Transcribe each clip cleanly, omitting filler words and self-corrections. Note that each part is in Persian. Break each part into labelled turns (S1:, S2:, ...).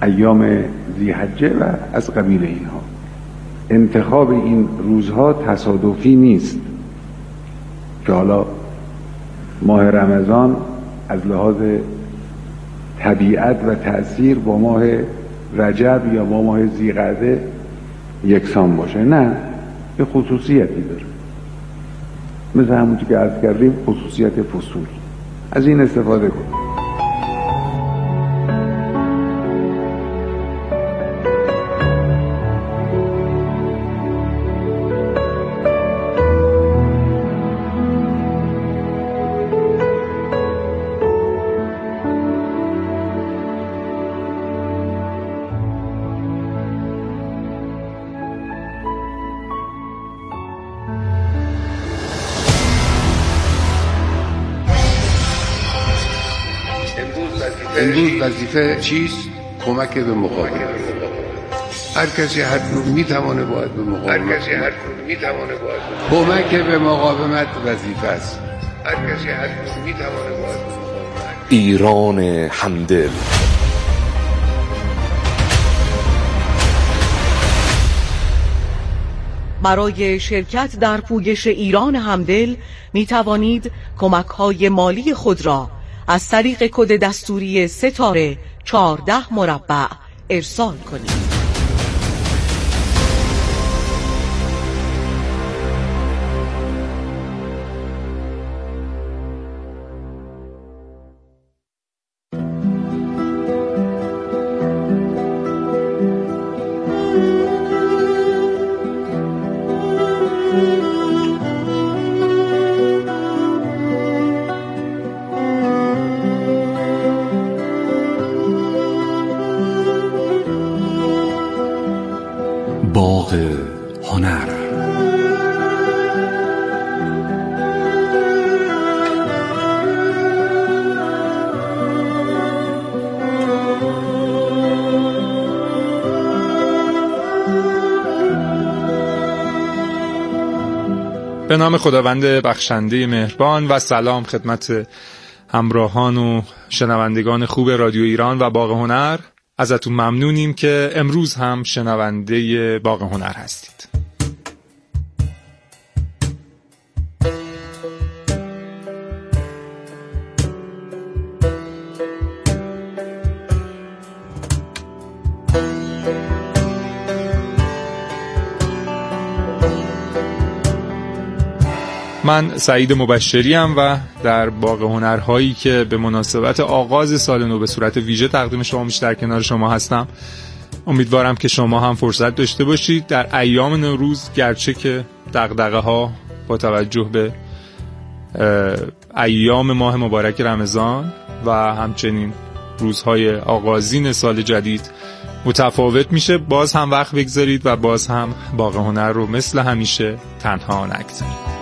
S1: ایام ذی‌حجه و از قبیل اینها. انتخاب این روزها تصادفی نیست که حالا ماه رمضان از لحاظ طبیعت و تأثیر با ماه رجب یا با ماه ذی‌قعده یکسان باشه. نه، یه خصوصیتی داره، مثل همونطور که عرض کردیم خصوصیت فصول. از این استفاده کن.
S2: امروز وظیفه چیست؟ کمک به مقاومت. هر کسی هر میتونه باید به مقاومت. کمک به مقاومت وظیفه است. هر کسی هر میتونه باید به مقاومت.
S3: ایران همدل.
S4: برای شرکت در پویش ایران همدل می توانید کمک‌های مالی خود را از طریق کد دستوری ستاره 14 مربع ارسال کنید.
S3: باغ هنر.
S5: به نام خداوند بخشنده مهربان و سلام خدمت همراهان و شنوندگان خوب رادیو ایران و باغ هنر. ازتون ممنونیم که امروز هم شنونده باغ هنر هستید. من سعید مبشریم و در باغ هنرهایی که به مناسبت آغاز سال نو به صورت ویژه تقدیم شما میشه در کنار شما هستم. امیدوارم که شما هم فرصت داشته باشید در ایام نوروز، گرچه که دغدغه ها با توجه به ایام ماه مبارک رمضان و همچنین روزهای آغازین سال جدید متفاوت میشه، باز هم وقت بگذارید و باز هم باغ هنر رو مثل همیشه تنها نگذارید.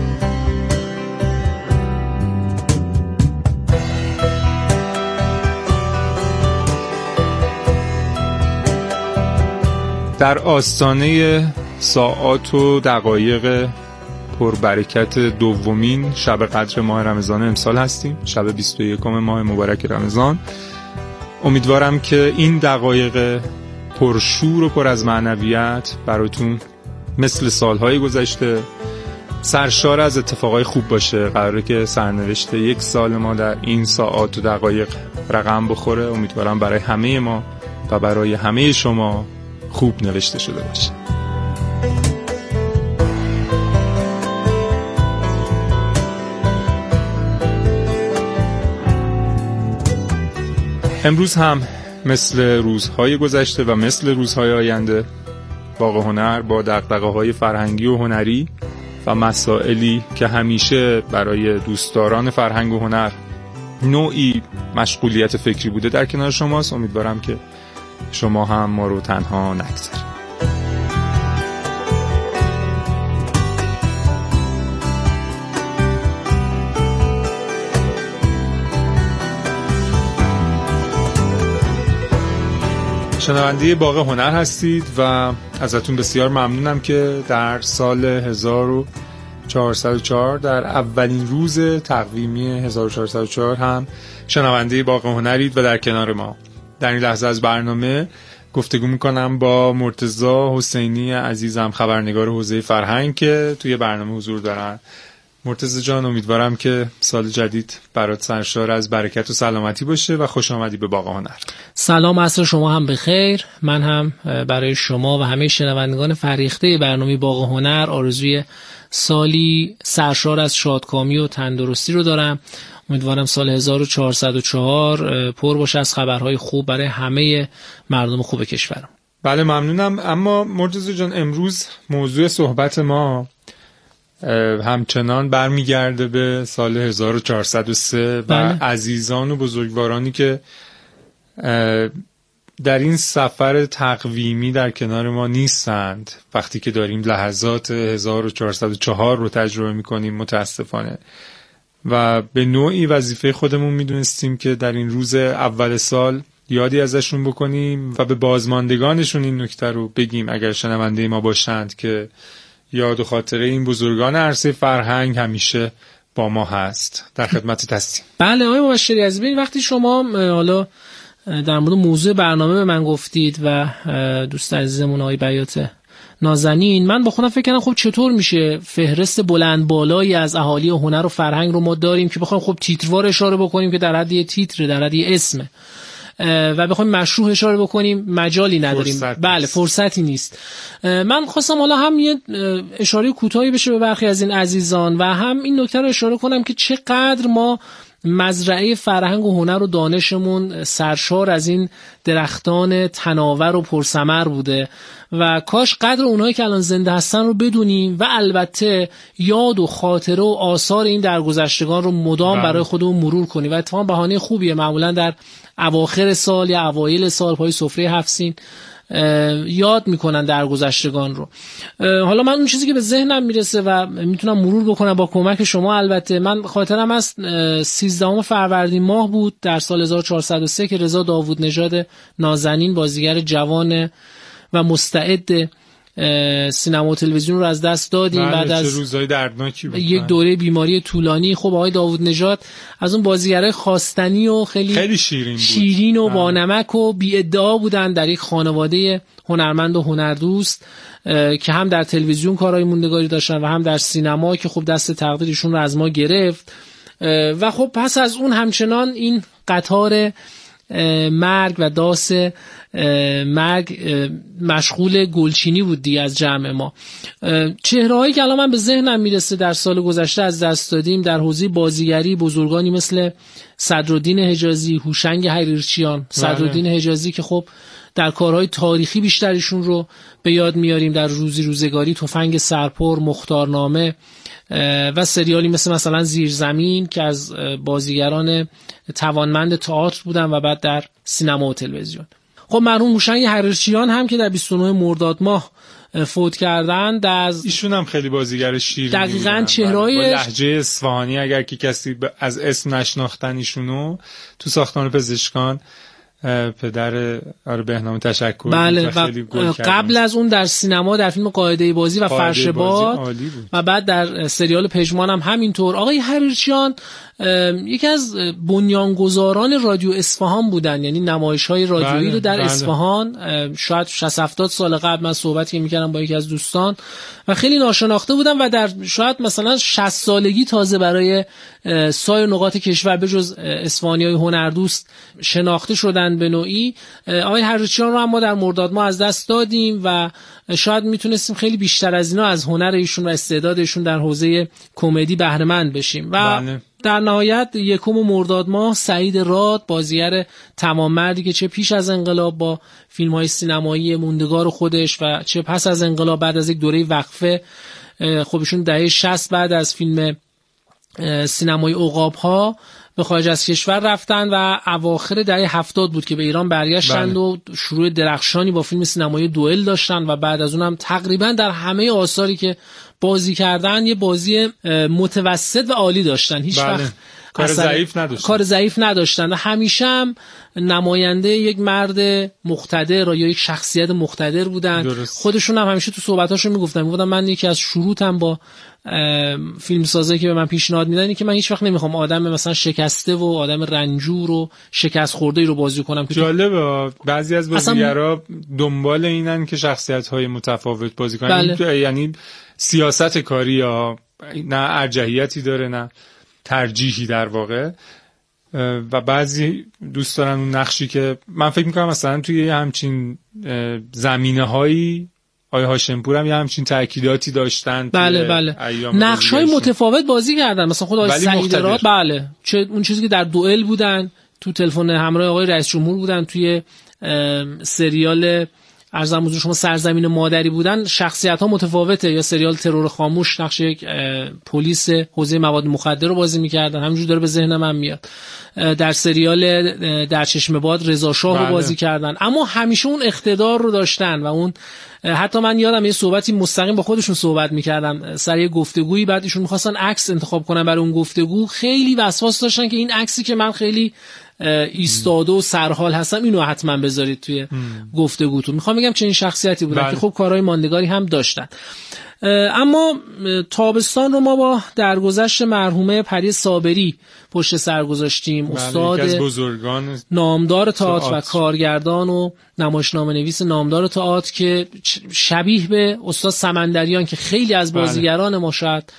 S5: در آستانه ساعات و دقایق پربرکت دومین شب قدر ماه رمضان امسال هستیم، شب 21 ماه مبارک رمضان. امیدوارم که این دقایق پرشور و پر از معنویت براتون مثل سالهای گذشته سرشار از اتفاقای خوب باشه. قراره که سرنوشت یک سال ما در این ساعات و دقایق رقم بخوره. امیدوارم برای همه ما و برای همه شما خوب نوشته شده باشه. امروز هم مثل روزهای گذشته و مثل روزهای آینده باغ هنر با دغدغه‌های فرهنگی و هنری و مسائلی که همیشه برای دوستداران فرهنگ و هنر نوعی مشغولیت فکری بوده در کنار شماست. امیدوارم که شما هم ما رو تنها نگذارید. شنونده باغ هنر هستید و ازتون بسیار ممنونم که در سال 1404 در اولین روز تقویمی 1404 هم شنونده باغ هنرید و در کنار ما در این لحظه از برنامه گفتگو میکنم با مرتضی حسینی عزیزم، خبرنگار حوزه فرهنگ که توی برنامه حضور دارن. مرتضی جان، امیدوارم که سال جدید برات سرشار از برکت و سلامتی باشه و خوش آمدی به باغ هنر.
S6: سلام، عصر شما هم بخیر. من هم برای شما و همه شنوندگان فرهیخته برنامه باغ هنر آرزوی سالی سرشار از شادکامی و تندرستی رو دارم. امیدوارم سال 1404 پر باشه از خبرهای خوب برای همه مردم خوب کشورم.
S5: بله ممنونم. اما مرتضی جان، امروز موضوع صحبت ما همچنان برمیگرده به سال 1403 و عزیزان و بزرگوارانی که در این سفر تقویمی در کنار ما نیستند وقتی که داریم لحظات 1404 رو تجربه میکنیم متاسفانه، و به نوعی وظیفه خودمون میدونستیم که در این روز اول سال یادی ازشون بکنیم و به بازماندگانشون این نکته رو بگیم اگر شنونده ما باشند که یاد و خاطره این بزرگان عرصه فرهنگ همیشه با ما هست. در خدمتت هستیم.
S6: بله آقای مبشری عزیز، ببین وقتی شما حالا در مورد موضوع برنامه به من گفتید و دوست عزیزمون آقای بیات نازنین، من با خودم فکر کردم خب چطور میشه فهرست بلند بالایی از اهالی هنر و فرهنگ رو ما داریم که بخوایم خب تیتروار اشاره بکنیم که در حد یه تیتر، در حد یه اسمه، و بخوایم مشروح اشاره بکنیم مجالی نداریم. بله فرصتی نیست. من خواستم حالا هم یه اشاره کوتاهی بشه به برخی از این عزیزان و هم این نکته رو اشاره کنم که چقدر ما مزرعه فرهنگ و هنر و دانشمون سرشار از این درختان تناور و پرثمر بوده و کاش قدر اونهایی که الان زنده هستن رو بدونیم و البته یاد و خاطره و آثار این درگذشتگان رو مدام برای خودمون مرور کنیم و اتفاقا بهانه خوبیه. معمولا در اواخر سال یا اوایل سال پای سفره هفت سین یاد میکنن درگذشتگان رو. حالا من اون چیزی که به ذهنم میرسه و میتونم مرور بکنم با کمک شما، البته من خاطرم از 13 فروردین ماه بود در سال 1403 که رضا داوود نژاد نازنین، بازیگر جوان و مستعد سینما و تلویزیون رو از دست دادیم بعد از
S5: روزهای دردناکی بود،
S6: یک دوره بیماری طولانی. خب آقای داوود نژاد از اون بازیگرای خواستنی و خیلی شیرین و با نمک و بی ادعا بودن در یک خانواده هنرمند و هنردوست که هم در تلویزیون کارهای موندگاری داشتن و هم در سینما که خب دست تقدیرشون رو از ما گرفت. و خب پس از اون همچنان این قطار مرگ و داس مرگ مشغول گلچینی بود دیگه از جمع ما. چهرهایی که الان من به ذهنم میرسه در سال گذشته از دست دادیم در حوزه بازیگری، بزرگانی مثل صدرالدین حجازی، هوشنگ حریرچیان. صدرالدین حجازی که خب در کارهای تاریخی بیشترشون رو به یاد میاریم، در روزگاری تفنگ سرپر، مختارنامه و سریالی مثلا زیرزمین که از بازیگران توانمند تئاتر بودن و بعد در سینما و تلویزیون. خب مرحوم هوشنگ حریرچیان هم که در 29 مرداد ماه فوت کردند، از
S5: ایشون هم خیلی بازیگر شیرینی
S6: دقیقاً چهره‌های
S5: با لهجه اصفهانی، اگر که کسی از اسم نشناختن ایشونو، تو ساختمان پزشکان پدر بهنام تشکر.
S6: بله و قبل از اون در سینما در فیلم قاعده بازی و فرش باد و بعد در سریال پژمان هم همینطور. آقای حریرچیان یکی از بنیانگذاران رادیو اصفهان بودن، یعنی نمایش‌های رادیویی رو در اصفهان شاید 60-70 سال قبل من صحبتی می‌کردم با یکی از دوستان و خیلی ناشناخته بودن و در شاید مثلا 60 سالگی تازه برای سایر نقاط کشور به جز اصفهانی‌های هنردوست شناخته شدن به نوعی. آقای حریرچیان رو هم ما در مرداد ما از دست دادیم و شاید میتونستیم خیلی بیشتر از اینا از هنر ایشون و استعداد ایشون در حوزه کمدی بهره مند بشیم. و در نهایت 1 مرداد ماه سعید راد، بازیگر تمام مردی که چه پیش از انقلاب با فیلم‌های سینمایی موندگار خودش و چه پس از انقلاب بعد از یک دوره وقفه، خب ایشون دهه 60 بعد از فیلم سینمای عقاب‌ها به خارج از کشور رفتن و اواخر دهه 70 بود که به ایران برگشتند و شروع درخشانی با فیلم سینمایی دوئل داشتن و بعد از اونم تقریبا در همه آثاری که بازی کردن یه بازی متوسط و عالی داشتن. هیچ وقت کار ضعیف نداشتن و همیشه هم نماینده یک مرد مقتدر یا یک شخصیت مقتدر بودن. خودشون هم همیشه تو صحبتاشون میگفتن من یکی از شروطم با فیلمسازایی که به من پیشنهاد میدن اینه که من هیچ وقت نمیخوام آدم مثلا شکسته و آدم رنجور و شکست خورده رو بازی کنم.
S5: جالبه بعضی از بازیگرا دنبال اینن که شخصیت‌های متفاوت بازی کنن.
S6: بله.
S5: یعنی سیاست کاری یا نه ارجحیتی داره نه ترجیحی در واقع، و بعضی دوست دارن اون نقشی که من فکر میکنم مثلا توی همچین زمینه‌هایی آقای هاشمپور هم یه همچین تأکیداتی داشتن.
S6: بله نقش‌های متفاوت بازی کردن، مثلا خود آقای سعیدراد چه اون چیزی که در دوئل بودن، تو تلفن همراه آقای رئیس جمهور بودن، توی سریال ارزم حضور شما سرزمین مادری بودن، شخصیت‌ها متفاوته. یا سریال ترور خاموش نقش یک پلیس حوزه مواد مخدر رو بازی می‌کردن، همینجور داره به ذهن من میاد. در سریال در چشم باد رضا شاه رو بازی کردن، اما همیشه اون اقتدار رو داشتن و اون حتی من یادم یه صحبتی مستقیم با خودشون صحبت می‌کردم سر یه گفتگویی، بعد ایشون می‌خواستن عکس انتخاب کنن برای اون گفتگو، خیلی وسواس داشتن که این عکسی که من خیلی ایستاده و سرحال هستم اینو حتما بذارید توی گفتگوتون. میخوام بگم چنین شخصیتی بودن که خب کارهای ماندگاری هم داشتن. اما تابستان رو ما با درگذشت مرحومه پری صابری پشت سر گذاشتیم. استاد نامدار تئاتر و کارگردان و نمایشنامه‌نویس نامدار تئاتر که شبیه به استاد سمندریان که خیلی از بازیگران ما شاید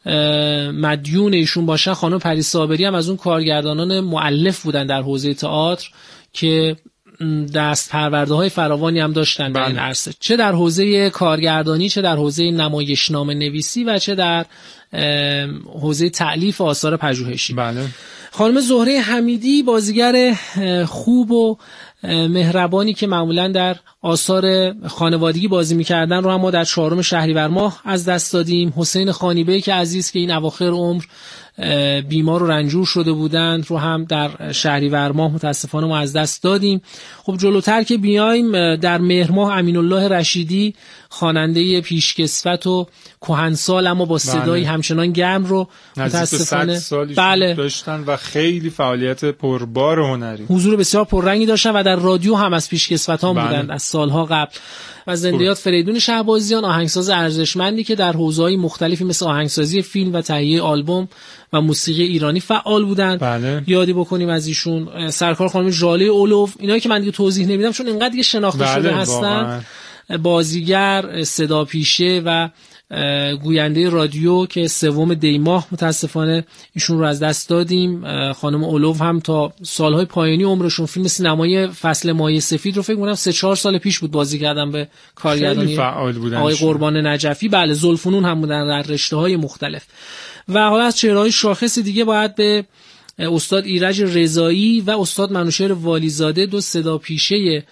S6: مدیون ایشون باشن، خانم پری صابری هم از اون کارگردانان مؤلف بودن در حوزه تئاتر که دست پرورده های فراوانی هم داشتن در این عرصه، چه در حوزه کارگردانی، چه در حوزه نمایشنامه نویسی و چه در حوزه تألیف آثار پژوهشی. خانم زهره حمیدی بازیگر خوب و مهربانی که معمولا در آثار خانوادگی بازی می‌کردن رو هم ما در 4 شهریور ماه از دست دادیم. حسین خانیبه که عزیز که این اواخر عمر بیمار و رنجور شده بودند رو هم در شهریور ماه متاسفانه ما از دست دادیم. خب جلوتر که بیایم، در مهر ماه امین الله رشیدی خواننده پیشکسوت و کهنسال اما با صدایی همچنان گرم رو متاسفانه
S5: داشتن و خیلی فعالیت پربار هنری،
S6: حضور بسیار پررنگی داشتن و در رادیو هم از پیشکسوتان بودند از سالها قبل. و زندیات فریدون شهبازیان، آهنگساز ارزشمندی که در حوزه‌های مختلفی مثل آهنگسازی فیلم و تهیه آلبوم و موسیقی ایرانی فعال بودند. یادی بکنیم از ایشون. سرکار خانم ژاله اولوف، اینایی که من دیگه توضیح نمیدم چون اینقدر دیگه شناخته شده هستن. بازیگر، صداپیشه و گوینده رادیو که 3 دی ماه متاسفانه ایشون رو از دست دادیم. خانم اولوف هم تا سالهای پایانی عمرشون فیلم سینمایی فصل مایه سفید رو فکر کنم 3-4 سال پیش بود بازی کردن به کارگردانی آقای قربان نجفی. زلفنون هم بودن در رشته‌های مختلف. و حالا از چهره‌های شاخص دیگه باید به استاد ایرج رضایی و استاد منوشهر والیزاده، 2 صداپیشه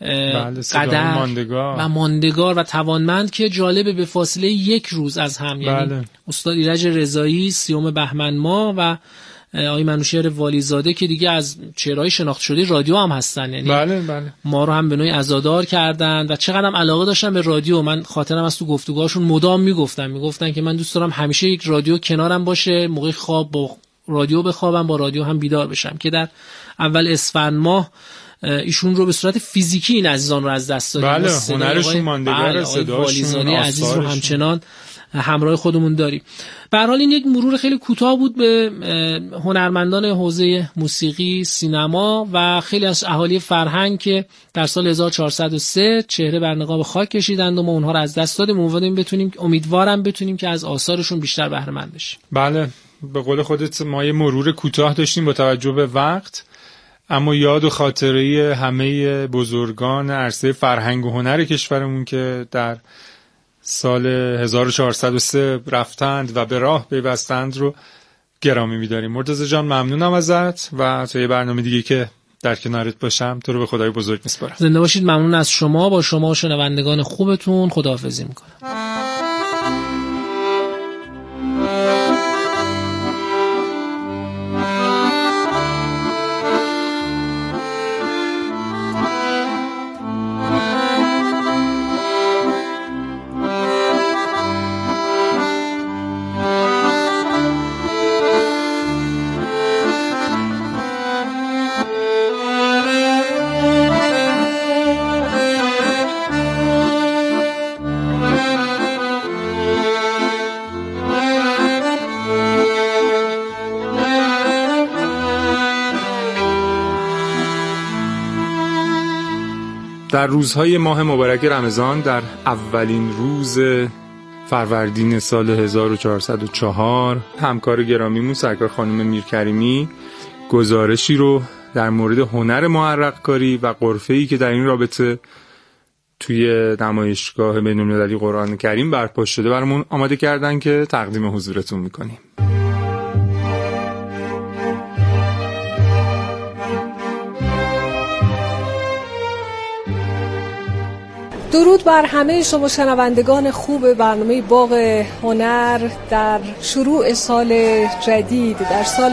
S6: قدر و ماندگار و توانمند که جالبه به فاصله 1 روز از هم، یعنی استاد ایرج رضایی 30 بهمن ماه و آقای منوشهر والیزاده که دیگه از چهره‌های شناخته شده رادیو هم هستن، یعنی ما رو هم به نوعی عزادار کردن و چقدرم علاقه داشتن به رادیو. من خاطرم از تو گفتگوهاشون مدام میگفتن که من دوست دارم همیشه یک رادیو کنارم باشه، موقع خواب با رادیو بخوابم، با رادیو هم بیدار بشم. که در اول اسفند ماه ایشون رو به صورت فیزیکی این عزیزان رو از دست دادیم.
S5: هنرشون ماندگار، صداشون،
S6: عزیز رو همچنان همراه خودمون داریم. به هر حال این یک مرور خیلی کوتاه بود به هنرمندان حوزه موسیقی، سینما و خیلی از اهالی فرهنگ که در سال 1403 چهره بر نقاب خاک کشیدند و ما اونها رو از دست دادیم. امیدوارم بتونیم که از آثارشون بیشتر بهره مند بشیم.
S5: بله، به قول خودت ما یه مرور کوتاه داشتیم با توجه به وقت، اما یاد و خاطره همه بزرگان عرصه فرهنگ و هنر کشورمون که در سال 1403 رفتند و به راه پیوستند رو گرامی می‌داریم. مرتضی جان ممنونم ازت و تا یه برنامه دیگه که در کنارت باشم تو رو به خدای بزرگ میسپارم.
S6: زنده باشید. ممنون از شما. با شما و شنوندگان خوبتون خداحافظی می‌کنم.
S5: در روزهای ماه مبارک رمضان در اولین روز فروردین سال 1404 همکار گرامیمون سرکار خانم میرکریمی گزارشی رو در مورد هنر معرق کاری و غرفه‌ای که در این رابطه توی نمایشگاه بین‌المللی قرآن کریم برپا شده برامون آماده کردن که تقدیم حضورتون میکنیم.
S7: درود بر همه شما شنوندگان خوب برنامه باغ هنر. در شروع سال جدید در سال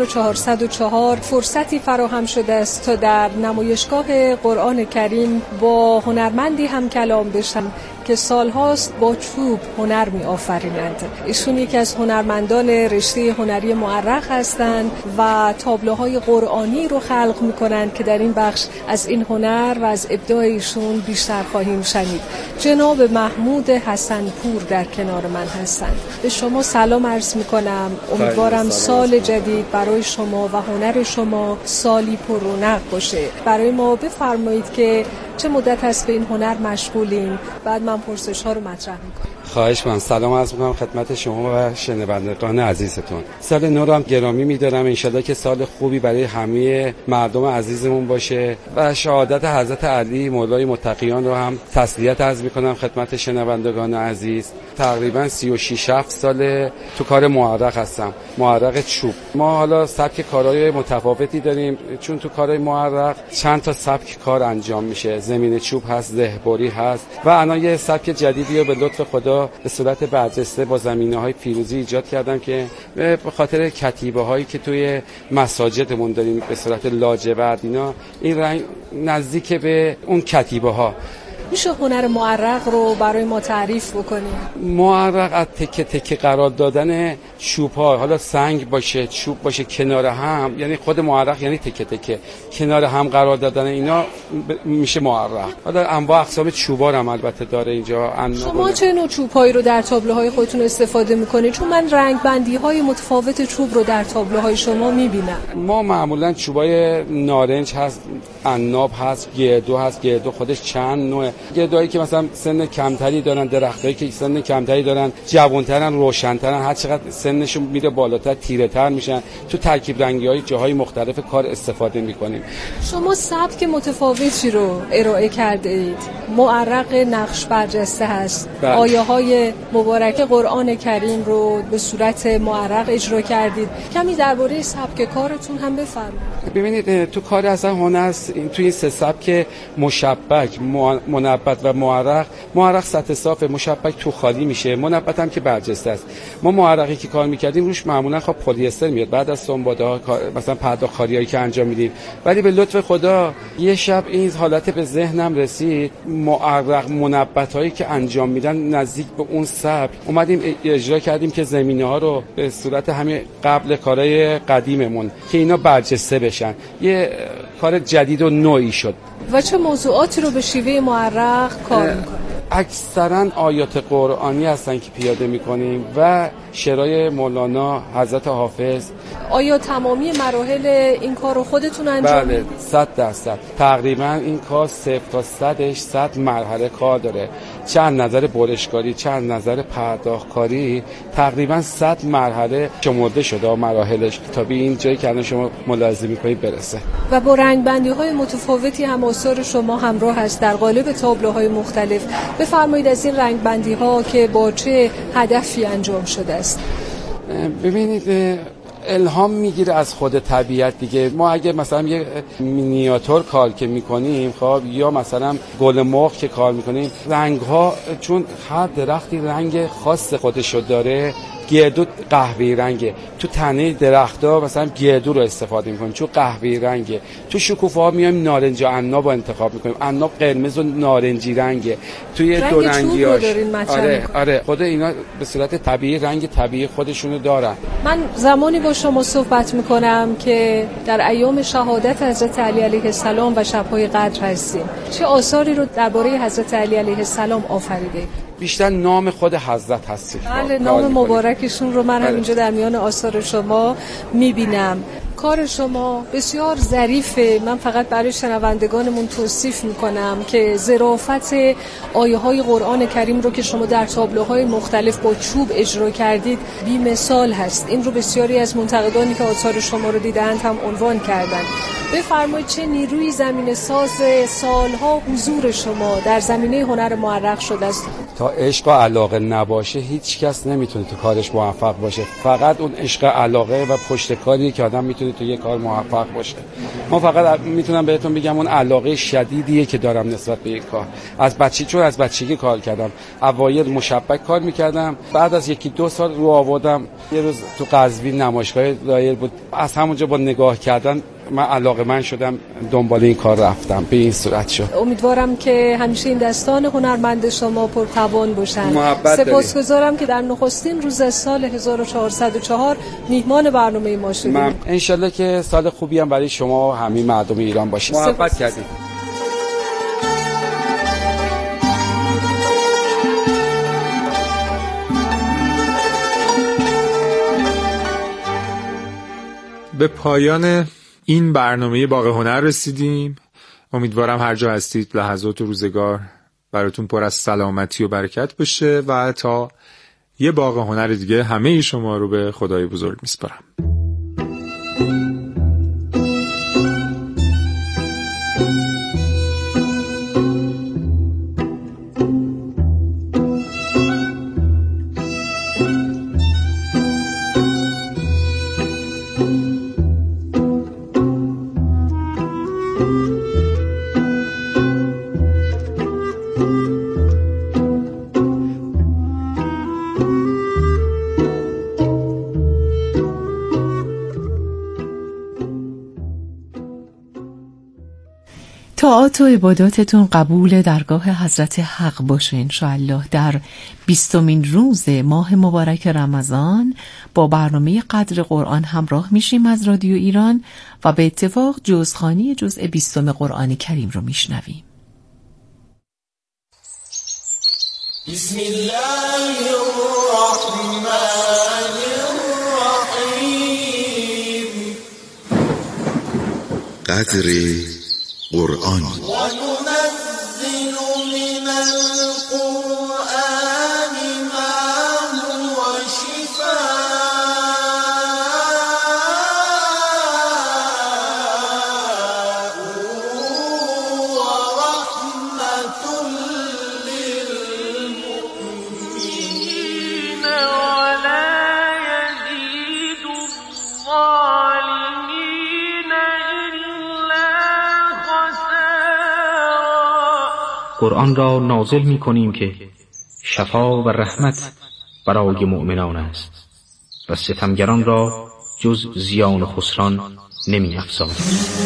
S7: 1404 فرصتی فراهم شده است تا در نمایشگاه قرآن کریم با هنرمندی هم کلام بشم که سالهاست با چوب هنر می آفرینند. ایشون یکی از هنرمندان رشته هنری معرق هستند و تابلوهای قرآنی رو خلق می کنند که در این بخش از این هنر و از ابداع ایشون بیشتر خواهیم شنید. جناب محمود حسن پور در کنار من هستند. به شما سلام عرض می کنم. امیدوارم سال جدید برای شما و هنر شما سالی پر رونق باشه. برای ما بفرمایید که چه مدت هست به این هنر مشغولین؟ بعد من پرسش ها رو مطرح میکنم.
S8: خواهش من سلام عرض میکنم خدمت شما و شنوندگان عزیزتون. سال نو رو هم گرامی میدارم. انشالله که سال خوبی برای همه مردم عزیزمون باشه و شهادت حضرت علی مولای متقیان رو هم تسلیت عرض میکنم خدمت شنوندگان عزیز. تقریبا 36 سال تو کار معرق هستم، معرق چوب. ما حالا سبک کارهای متفاوتی داریم چون تو کارهای معرق چند تا سبک کار انجام میشه. زمین چوب هست، دهبری هست و الان یه سبک جدیدی رو به لطف خدا به صورت برجسته با زمینه‌های پیروزی ایجاد کردم که به خاطر کتیبه هایی که توی مساجدمون داریم به صورت لاجورد اینا، این رنگ نزدیک به اون کتیبه ها.
S7: میشه هنر معرق رو برای ما تعریف بکنیم؟
S8: معرق از تکه تکه قرار دادن چوب ها، حالا سنگ باشه چوب باشه کنار هم، یعنی خود معرق یعنی تکه تکه کنار هم قرار دادن اینا میشه معرق. حالا انواع اقسام چوبا هم البته داره اینجا.
S7: شما چه نوع چوب‌هایی رو در تابلوهای خودتون استفاده میکنید؟ چون من رنگ بندی های متفاوت چوب رو در تابلوهای شما میبینم.
S8: ما معمولا چوبای نارنج هست، عناب هست، گردو هست. گردو خودش چند نوع، گردوهایی که مثلا سن کمتری دارن، درختایی که سن کمتری دارن، جوان‌ترن، روشن‌ترن، هر چقدر سنشون میره بالاتر تیره‌تر میشن. تو ترکیب رنگی‌های جاهای مختلف کار استفاده میکنیم.
S7: شما سبک متفاوتی رو ارائه کرده اید. معرق نقش برجسته هست. آیه‌های مبارک قرآن کریم رو به صورت معرق اجرا کردید. کمی درباره سبک کارتون هم بفرمایید.
S8: ببینید تو کار اصلا هنر تو این سه سبک مشبک، منبت و معرق سطح صاف، مشبک تو خالی میشه، منبت هم که برجسته است. ما معرقی که کار میکردیم روش معمولا خب پلی استر میاد بعد از سنباده‌ها مثلا پرداخت کاریایی که انجام میدیم، ولی به لطف خدا یه شب این حالت به ذهنم رسید، معرق منبتایی که انجام میدن نزدیک به اون سبک اومدیم اجرا کردیم که زمینه‌ها رو به صورت همین قبل کارهای قدیممون که اینا برجسته بشن، یه کار جدید و نوعی شد.
S7: و چه موضوعاتی رو به شیوه معرق کار میکنید؟
S8: اکثرا آیات قرآنی هستن که پیاده میکنیم و شعرهای مولانا، حضرت حافظ.
S7: آیا تمامی مراحل این کار رو خودتون انجام میدید؟
S8: بله 100%. تقریبا این کار 0 تا 100 مرحله کار داره، چند نظر برشکاری، چند نظر پرداختکاری، تقریبا 100 مرحله شمرده شده مراحلش تا به این جایی که الان شما ملاحظه میکنید برسه.
S7: و با رنگبندی های متفاوتی هم آثار شما همراه هست در قالب تابلوهای مختلف. بفرمایید از این رنگبندی ها که با چه هدفی انجام شده است؟
S8: ببینید الهام میگیره از خود طبیعت دیگه. ما اگه مثلا یه مینیاتور کار که میکنیم خب یا مثلا گل مرغ که کار میکنیم، رنگ ها چون هر درختی رنگ خاص خودشو داره، گردو قهوه‌ای رنگه، تو تنه درخت‌ها مثلا گردو رو استفاده می‌کنیم چون قهوه‌ای رنگه، تو شکوفه‌ها میایم نارنج و عناب رو انتخاب می‌کنیم، عناب قرمز و نارنجی رنگه، توی دو رنگی‌هاش. آره خود اینا به صورت طبیعی رنگ طبیعی خودشونو دارن.
S7: من زمانی با شما صحبت می‌کنم که در ایام شهادت حضرت علی علیه السلام و شب‌های قدر هستیم. چه آثاری رو درباره حضرت علی علیه السلام آفریدید؟
S8: بیشتر نام خود حضرت هست.
S7: بله، نام مبارکشون رو من همینجا در میان آثار شما میبینم. کار شما بسیار ظریفه. من فقط برای شنوندگانمون توصیف میکنم که ظرافت آیه های قرآن کریم رو که شما در تابلوهای مختلف با چوب اجرا کردید بی مثال هست. این رو بسیاری از منتقدانی که آثار شما رو دیدند هم عنوان کردند. بفرمایید چه نیروی زمینه ساز سالها حضور شما در زمینه هنر معرق شده است؟
S8: تا عشق و علاقه نباشه هیچ کس نمیتونه تو کارش موفق باشه. فقط اون عشق، علاقه و پشتکاریه که آدم میتونه تو یه کار موفق باشه. من فقط میتونم بهتون بگم اون علاقه شدیدیه که دارم نسبت به یک کار. چون از بچگی کار کردم. اوایل مشبک کار میکردم، بعد از 1-2 سال رو آوردم. یه روز تو قزوین نمایشگاه دایر بود، از همونجا با نگاه کردن من علاقه‌مند شدم، دنبال این کار رفتم. به این صورت شد.
S7: امیدوارم که همیشه این دستان هنرمند شما پرتوان باشن. سپاسگزارم که در نخستین روز از سال 1404 میهمان برنامه ما شدید.
S8: انشالله که سال خوبی هم برای شما و همین مردم ایران باشه. محبت کردید.
S5: به پایان این برنامه باغ هنر رسیدیم. امیدوارم هر جا هستید لحظات و روزگار براتون پر از سلامتی و برکت باشه و تا یه باغ هنر دیگه همه شما رو به خدای بزرگ میسپارم.
S9: طاعات و عباداتتون قبول درگاه حضرت حق باشه انشاءالله. در 20مین روز ماه مبارک رمضان با برنامه قدر قرآن همراه میشیم از رادیو ایران و به اتفاق جزخوانی جزء 20 قرآن کریم رو میشنویم.
S10: بسم الله الرحمن الرحیم.
S11: قدر قرآن.
S10: وننزل من القرآن ما هو شفاء ورحمة للمؤمنين ولا يزيد الظالمين إلا
S12: قرآن را نازل می کنیم که شفا و رحمت برای مؤمنان است و ستمگران را جز زیان و خسران نمی افزاید.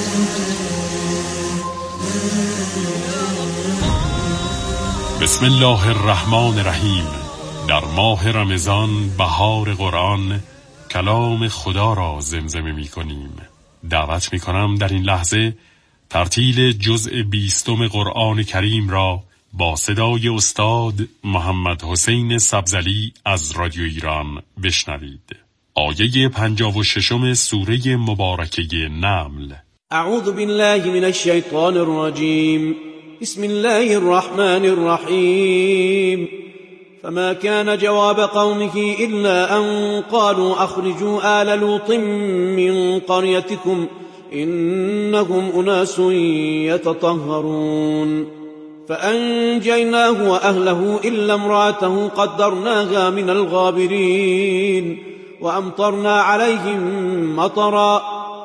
S13: بسم الله الرحمن الرحیم. در ماه رمضان بهار قرآن کلام خدا را زمزمه می کنیم. دعوت می کنم در این لحظه ترتیل جزء 20 قرآن کریم را با صدای استاد محمد حسین سبزلی از رادیو ایران بشنوید. آیه 56 سوره مبارکه نمل.
S14: اعوذ بالله من الشیطان الرجیم. بسم الله الرحمن الرحیم. فما كان جواب قومه إلا أن قالوا أخرجوا آل لوط من قريتكم إنهم أناس يتطهرون فأنجيناه وأهله إلا امرأته قدرناها من الغابرين وأمطرنا عليهم مطرا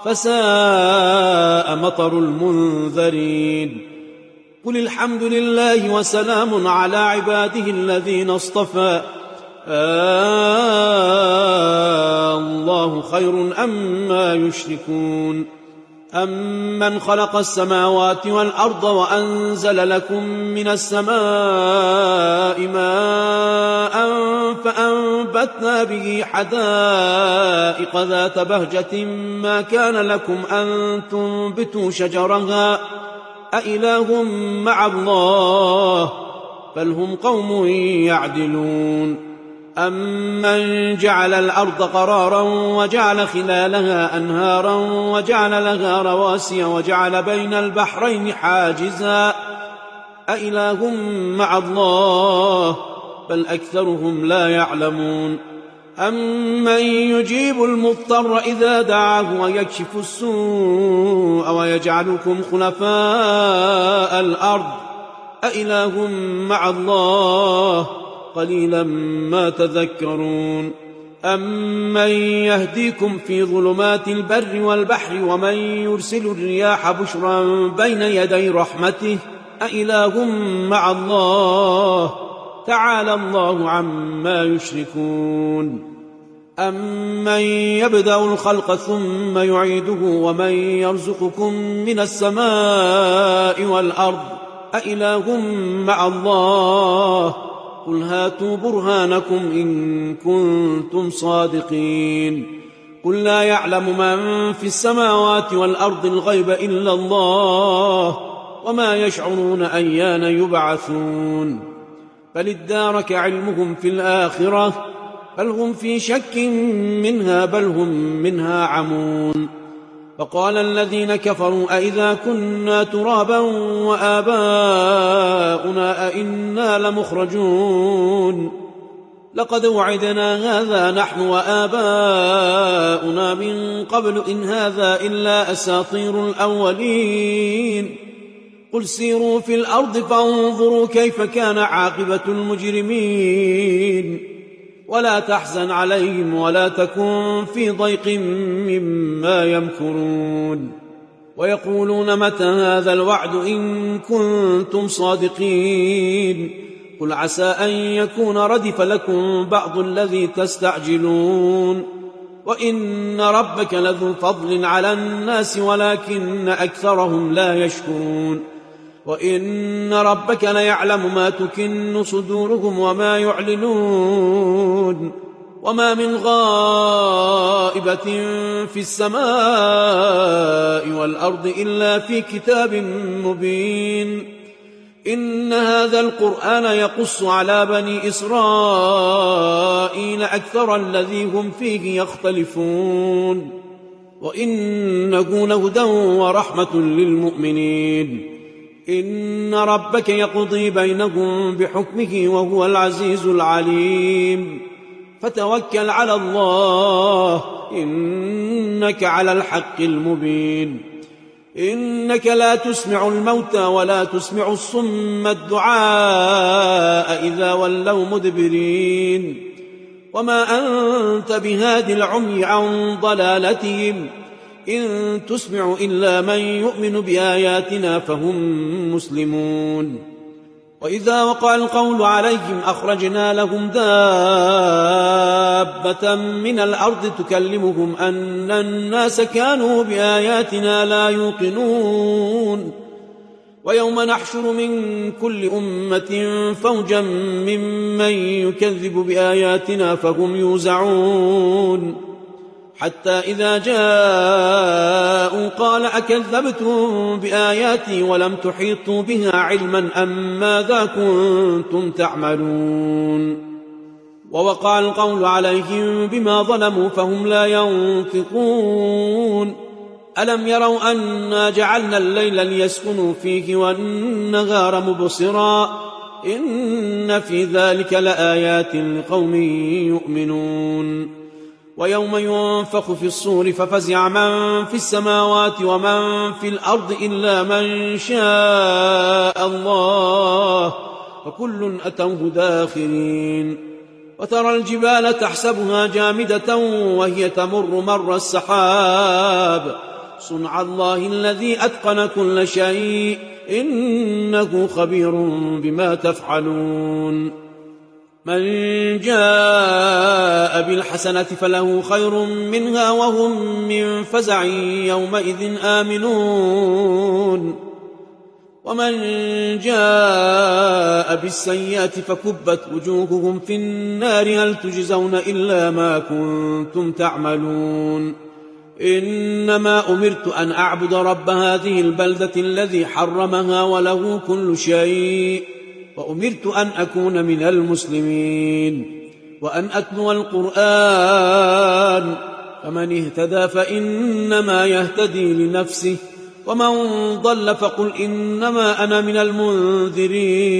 S14: فساء مطر المنذرين قل الحمد لله وسلام على عباده الذين اصطفى الله خير أما يشركون أمن خلق السماوات والأرض وأنزل لكم من السماء ماء فأنبتنا به حدائق ذات بهجة ما كان لكم أن تنبتوا شجرها أإله مع الله بل هم قوم يعدلون أمن جعل الأرض قرارا وجعل خلالها أنهارا وجعل لها رواسي وجعل بين البحرين حاجزا أإله مع الله بل أكثرهم لا يعلمون أمن يجيب المضطر إذا دعاه ويكشف السوء ويجعلكم خلفاء الأرض أإله مع الله قليلا ما تذكرون أمن يهديكم في ظلمات البر والبحر ومن يرسل الرياح بشرا بين يدي رحمته أإله مع الله تعالى الله عما يشركون أمن يبدأ الخلق ثم يعيده ومن يرزقكم من السماء والأرض أإله مع الله قل هاتوا برهانكم إن كنتم صادقين قل لا يعلم من في السماوات والأرض الغيب إلا الله وما يشعرون أيان يبعثون بل ادارك علمهم في الآخرة بل هم في شك منها بل هم منها عمون فقال الذين كفروا أئذا كنا ترابا وآباؤنا أئنا لمخرجون لقد وعدنا هذا نحن وآباؤنا من قبل إن هذا إلا أساطير الأولين قل سيروا في الأرض فانظروا كيف كان عاقبة المجرمين ولا تحزن عليهم ولا تكن في ضيق مما يمكرون ويقولون متى هذا الوعد إن كنتم صادقين قل عسى أن يكون ردف لكم بعض الذي تستعجلون وإن ربك لذو فضل على الناس ولكن أكثرهم لا يشكرون وإن ربك ليعلم ما تكن صدورهم وما يعلنون وما من غائبة في السماء والأرض إلا في كتاب مبين إن هذا القرآن يقص على بني إسرائيل أكثر الذي هم فيه يختلفون وإنه لهدى ورحمة للمؤمنين إن ربك يقضي بينهم بحكمه وهو العزيز العليم فتوكل على الله إنك على الحق المبين إنك لا تسمع الموتى ولا تسمع الصم الدعاء إذا ولوا مدبرين وما أنت بهاد العمي عن ضلالتهم إن تسمع إلا من يؤمن بآياتنا فهم مسلمون وإذا وقع القول عليهم أخرجنا لهم دابة من الأرض تكلمهم أن الناس كانوا بآياتنا لا يوقنون ويوم نحشر من كل أمة فوجا ممن يكذب بآياتنا فهم يوزعون حتى إذا جاءوا قال أكذبتم بآياتي ولم تحيطوا بها علما أم ماذا كنتم تعملون ووقع القول عليهم بما ظلموا فهم لا ينطقون ألم يروا أنا جعلنا الليل ليسكنوا فيه والنهار مبصرا إن في ذلك لآيات لقوم يؤمنون ويوم ينفخ في الصور ففزع من في السماوات ومن في الأرض إلا من شاء الله فكل أتوه داخرين وترى الجبال تحسبها جامدة وهي تمر مر السحاب صنع الله الذي أتقن كل شيء إنه خبير بما تفعلون من جاء بالحسنة فله خير منها وهم من فزع يومئذ آمنون ومن جاء بالسيئة فكبت وجوههم في النار هل تجزون إلا ما كنتم تعملون إنما أمرت أن أعبد رب هذه البلدة الذي حرمها وله كل شيء وأمرت أن أكون من المسلمين وأن أتلو القرآن، فمن اهتدى فإنما يهتدي لنفسه، ومن ضل فقل إنما أنا من المنذرين.